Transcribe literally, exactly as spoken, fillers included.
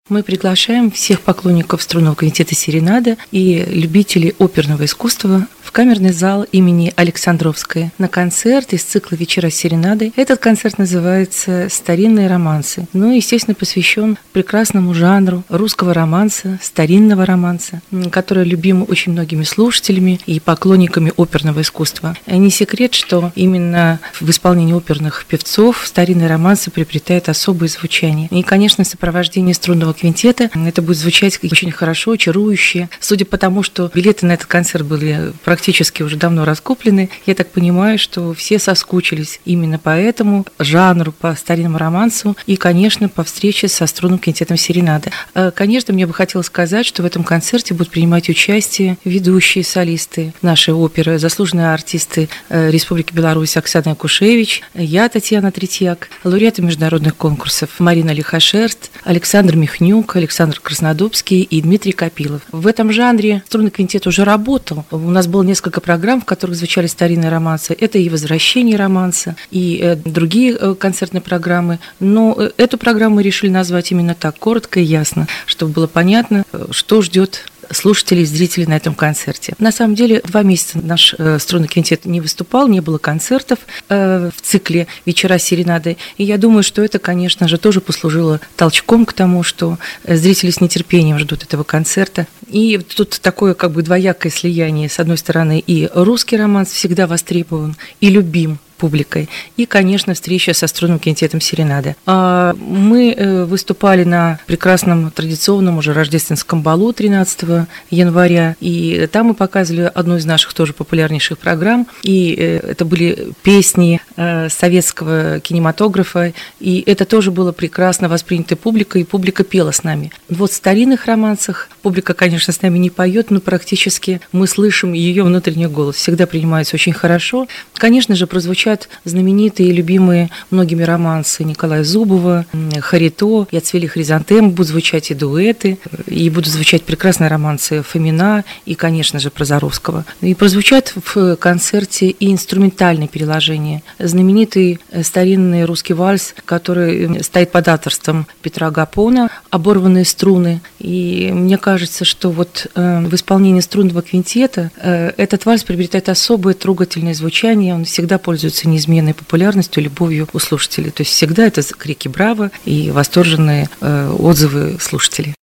Мы приглашаем всех поклонников струнного квинтета «Серенада» и любителей оперного искусства в камерный зал имени Александровской на концерт из цикла «Вечера серенады». Этот концерт называется «Старинные романсы». Ну, естественно, посвящен прекрасному жанру русского романса, старинного романса, который любим очень многими слушателями и поклонниками оперного искусства. Не секрет, что именно в исполнении оперных певцов старинные романсы приобретают особое звучание. И, конечно, сопровождение струнного квинтета это будет звучать очень хорошо, чарующе. Судя по тому, что билеты на этот концерт были практически уже давно раскуплены, я так понимаю, что все соскучились именно по этому жанру, по старинному романсу и, конечно, по встрече со струнным квинтетом «Серенада». Конечно, мне бы хотелось сказать, что в этом концерте будут принимать участие ведущие солисты нашей оперы, заслуженные артисты Республики Беларусь Оксана Якушевич, я, Татьяна Третьяк, лауреаты международных конкурсов Марина Лихошерст, Александр Михнюк, Александр Краснодубский и Дмитрий Копилов. В этом жанре струнный квинтет уже работал. У нас было несколько программ, в которых звучали старинные романсы. Это и «Возвращение романса», и э, другие э, концертные программы. Но э, эту программу мы решили назвать именно так, коротко и ясно, чтобы было понятно, э, что ждет слушателей и зрителей на этом концерте. На самом деле, два месяца наш э, струнный квинтет не выступал, не было концертов э, в цикле «Вечера серенады». И я думаю, что это, конечно же, тоже послужило толчком к тому, что зрители с нетерпением ждут этого концерта. И тут такое как бы двоякое слияние. С одной стороны, и русский романс всегда востребован и любим публикой. И, конечно, встреча со струнным квинтетом «Серенада». Мы выступали на прекрасном традиционном уже рождественском балу тринадцатого января, и там мы показывали одну из наших тоже популярнейших программ, и это были песни советского кинематографа, и это тоже было прекрасно воспринято публикой, и публика пела с нами. Вот в старинных романсах публика, конечно, с нами не поет, но практически мы слышим ее внутренний голос. Всегда принимается очень хорошо. Конечно же, прозвучало знаменитые и любимые многими романсы Николая Зубова, Харито, «И отцвели хризантемы», будут звучать и дуэты, и будут звучать прекрасные романсы Фомина и, конечно же, Прозоровского. И прозвучат в концерте и инструментальные переложения. Знаменитый старинный русский вальс, который стоит под авторством Петра Гапона, «Оборванные струны». И мне кажется, что вот в исполнении струнного квинтета этот вальс приобретает особое трогательное звучание, он всегда пользуется неизменной популярностью, любовью у слушателей. То есть всегда это крики «Браво!» и восторженные э, отзывы слушателей.